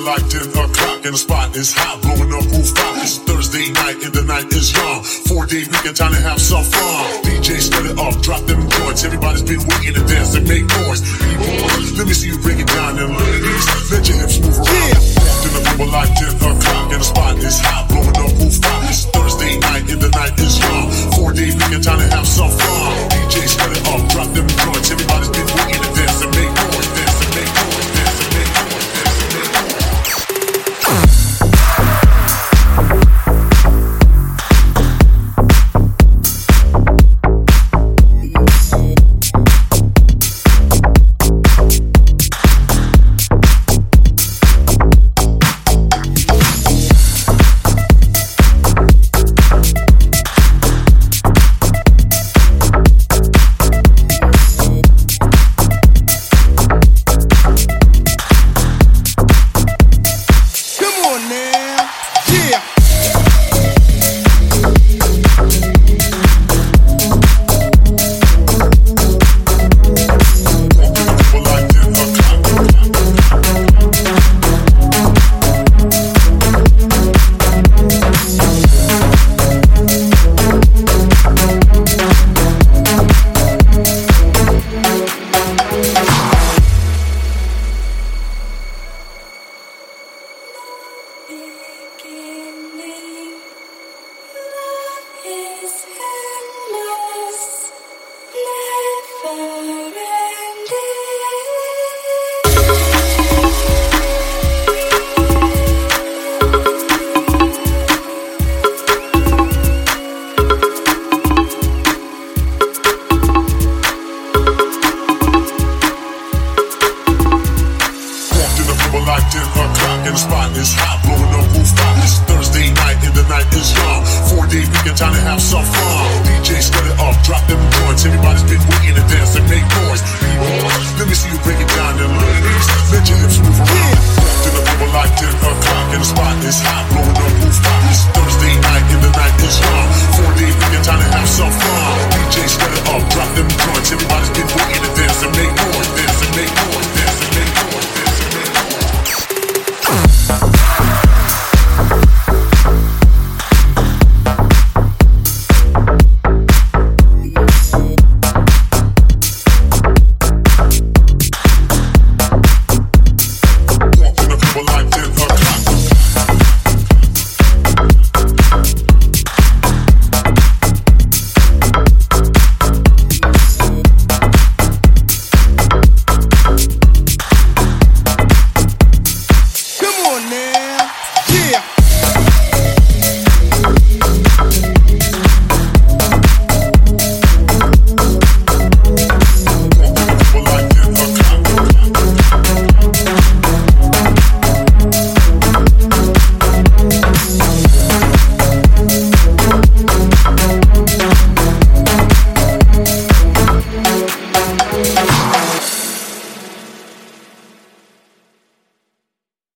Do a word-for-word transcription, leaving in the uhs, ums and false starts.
like ten o'clock and the spot is hot, blowing up rooftop. It's Thursday night and the night is young. Four-day weekend, time to have some fun. D J set it up, drop them joints. Everybody's been waiting to dance and make noise. B-boys, let me see you break it down and ladies, let your hips move around. Yeah. Walked in the club like ten o'clock and the spot is hot, blowing up rooftop. It's Thursday night and the night is young. Four-day weekend, time to have some fun. D J set it up, drop them joints. Everybody's been waiting to dance and make noise, dance and make noise, dance and make noise, dance and make noise. D J set it up, drop them joints. Everybody's been waiting.